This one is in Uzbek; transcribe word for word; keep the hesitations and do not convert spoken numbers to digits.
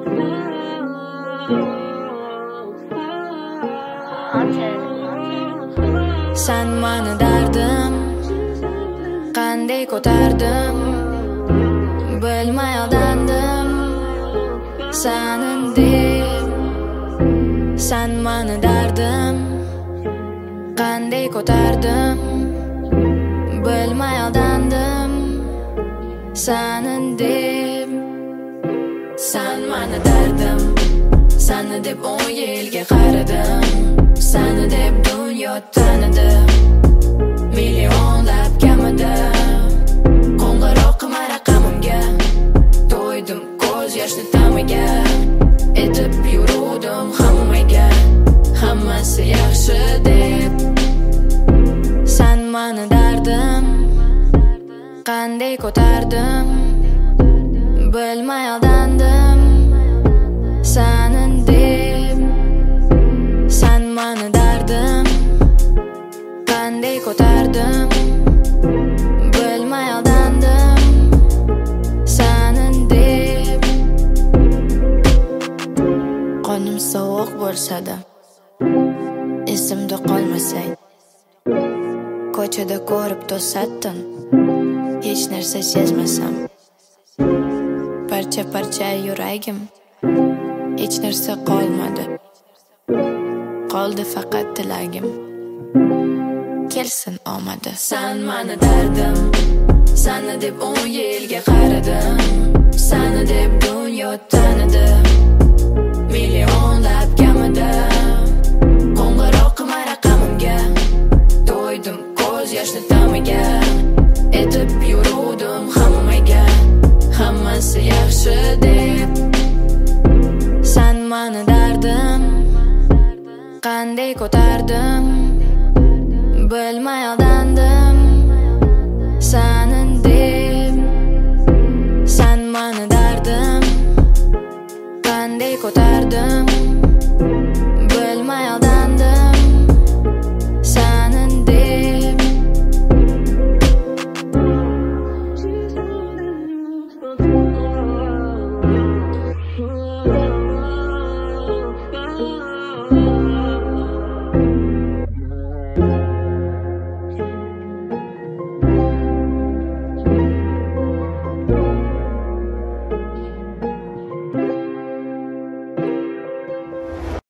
Sen mani dardim qanday ko'tardim, bilmay aldandim sanin deb. Sen mani dardim qanday ko'tardim, bilmay aldandim sanin deb. Sen mani dardim, seni deb o'n yilga qaradim, seni deb dunyo tanidim, millionlab kamida. Qo'ng'iroq qilma raqamimga, to'ydim ko'z yoshni tamiga, etib yuruvdim hammaga, hammasi yaxshi deb. Sen mani dardim qanday ko'tardim, bilmay aldandim sanin deb. Sen mani dardim qanday ko'tardim, bilmay aldandim sanin deb. Qonim sovuq bo'lsa-da, esimda qolmasay, ko'chada ko'rib to'satdim, hech narsa sezmasam. Parcha parcha yuragim, hech narsa qolmadi, qoldi faqat tilagim, kelsin omadi. Sen mani dardim, seni deb o'n yilga qaradim, seni deb dunyo tanidim, millionlab kamida. Qo'ng'iroq qilma raqamimga, to'ydim ko'z yoshni tamiga, etib yuruvdim hammaga, hammasi yaxshi deb. Sen mani dardim, qanday ko'tardim, bilmay aldandim